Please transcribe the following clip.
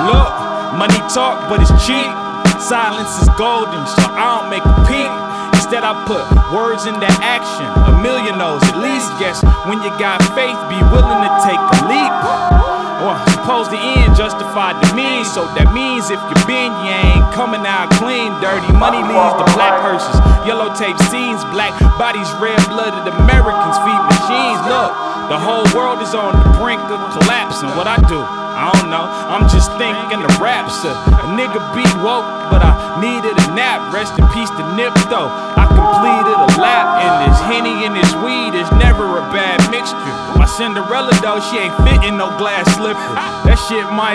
Look, money talk, but it's cheap. Silence is golden, so I don't make a peep. Instead I put words into action. A million knows at least. Guess when you got faith, be willing to take a leap. Or suppose the end justified the means. So that means if you been, you ain't coming out clean. Dirty money leads to black hearses, yellow tape scenes, black bodies, red-blooded Americans feed machines. Look, the whole world is on the brink of collapsing. What I do? I don't know, I'm just thinking of raps. A nigga be woke, but I needed a nap. Rest in peace to Nip though, I completed a lap. And this Henny and this weed is never a bad mixture. My Cinderella though, she ain't fit in no glass slipper. That shit might